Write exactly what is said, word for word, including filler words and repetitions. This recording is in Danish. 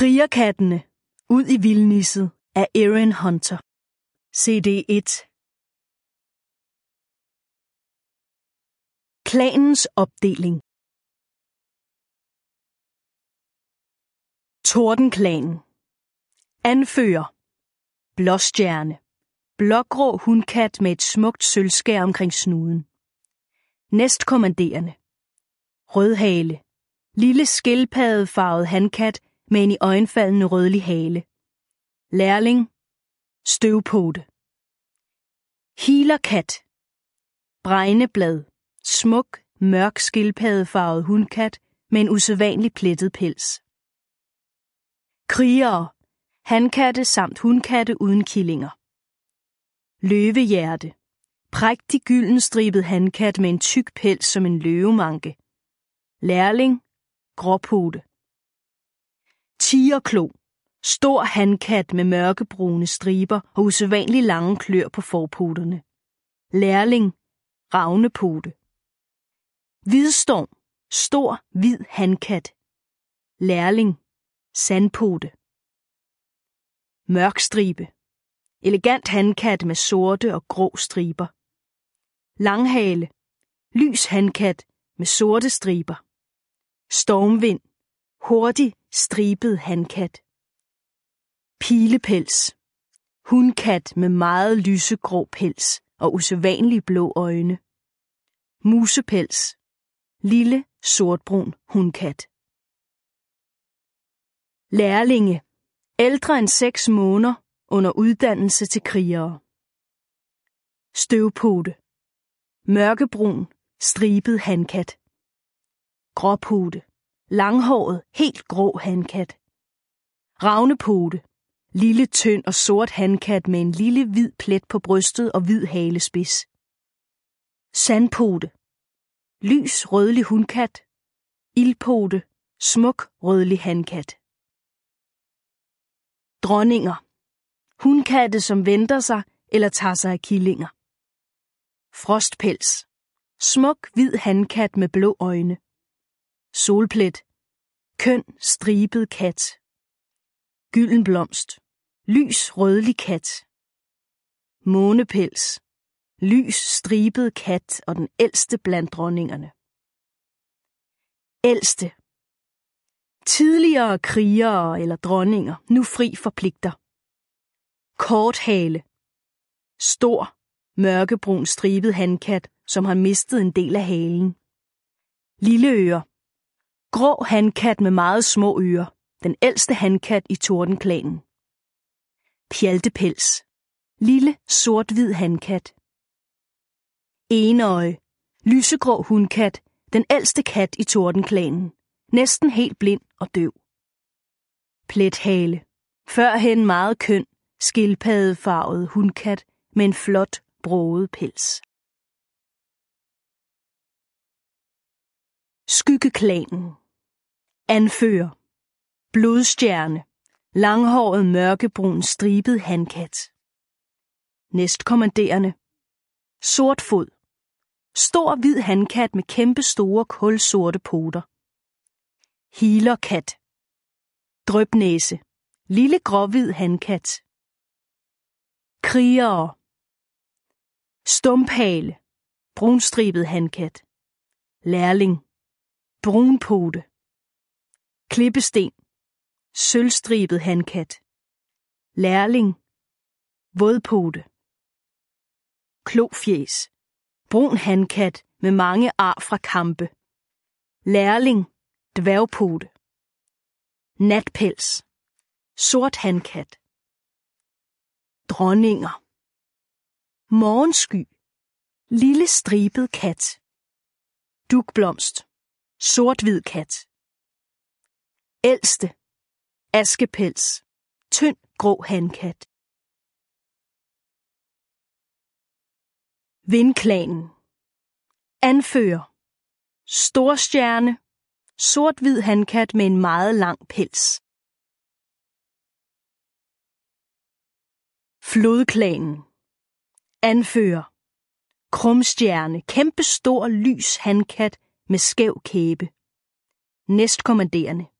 Krigerkattene ud i vildnisset af Erin Hunter. C D et. Klanens opdeling. Tordenklanen. Anfører: Blåstjerne. Blågrå hunkat med et smukt sølvskær omkring snuden. Næstkommanderende: Rødhale. Lille skildpaddefarvet hankat med en iøjnefaldende rødlig hale. Lærling: Støvpote. Healerkat. Bregneblad. Smuk, mørk skildpaddefarvet hunkat med en usædvanlig plettet pels. Krigere. Hankatte samt hunkatte uden killinger. Løvehjerte. Prægtig gyldenstribet hankat med en tyk pels som en løvemanke. Lærling: Gråpote. Tigerklo. Stor hankat med mørkebrune striber og usædvanlig lange klør på forpoterne. Lærling: Ravnepote. Hvidstorm. Stor, hvid hankat. Lærling: Sandpote. Mørkstribe. Elegant hankat med sorte og grå striber. Langhale. Lys hankat med sorte striber. Stormvind. Hurtig, stribet hankat. Pilepels. Hunkat med meget lysegrå pels og usædvanlige blå øjne. Musepels. Lille, sortbrun hunkat. Lærlinge. Ældre end seks måneder, under uddannelse til krigere. Støvpote. Mørkebrun, stribet hankat. Gråpote. Langhåret, helt grå hankat. Ravnepote. Lille, tynd og sort hankat med en lille hvid plet på brystet og hvid halespids. Sandpote. Lys, rødlig hunkat. Ildpote. Smuk, rødlig hankat. Dronninger. Hunkatte, som venter sig eller tager sig af killinger. Frostpels. Smuk, hvid hankat med blå øjne. Solplet. Køn, stribet kat. Gyldenblomst. Lys, rødlig kat. Månepels. Lys, stribet kat og den ældste blandt dronningerne. Ældste. Tidligere krigere eller dronninger, nu fri for pligter. Korthale. Stor, mørkebrun stribet hankat, som har mistet en del af halen. Lilleøre. Grå hankat med meget små ører. Den ældste hankat i Tordenklanen. Pjaltepels. Lille, sort-hvid hankat. Enøje. Lysegrå hunkat. Den ældste kat i Tordenklanen. Næsten helt blind og døv. Plethale. Førhen meget køn, skildpaddefarvet hunkat med en flot, broget pels. Skyggeklanen. Anfører: Blodstjerne. Langhåret, mørkebrun, stribet hankat. Næstkommanderende: Sortfod. Stor, hvid hankat med kæmpe store, kulsorte poter. Healerkat. Drøbnæse. Lille, gråhvid hankat. Krigere. Stumphale. Brunstribet hankat. Lærling. Brunpote. Klippesten. Sølvstribet hankat. Lærling. Vådpote. Klofjæs. Brun hankat med mange ar fra kampe. Lærling. Dværgpote. Natpels. Sort hankat. Dronninger. Morgensky. Lille stribet kat. Dugblomst. Sort-hvid kat. Ældste. Askepels. Tynd, grå hankat. Vindklanen. Anfører: Storstjerne. Sort-hvid hankat med en meget lang pels. Flodklanen. Anfører: Krumstjerne. Kæmpestor, lys hankat med skæv kæbe. Næstkommanderende: